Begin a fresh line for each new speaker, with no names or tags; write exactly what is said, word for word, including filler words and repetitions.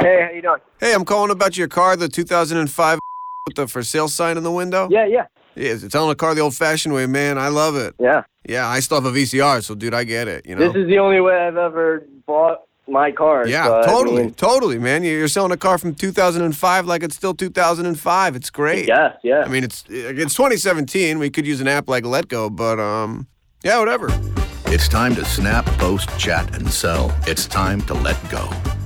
Hey, how you doing?
Hey, I'm calling about your car, the two thousand five with the for sale sign in the window.
Yeah, yeah.
Yeah, it's selling a car the old-fashioned way, man. I love it.
Yeah.
Yeah, I still have a V C R, so, dude, I get it, you know?
This is the only way I've ever bought my car.
Yeah,
so,
totally,
I mean,
totally, man. You're selling a car from two thousand five like it's still two thousand five. It's great.
Yes, yeah.
I mean, it's it's twenty seventeen. We could use an app like Letgo, but, um, yeah, whatever.
It's time to snap, post, chat, and sell. It's time to let go.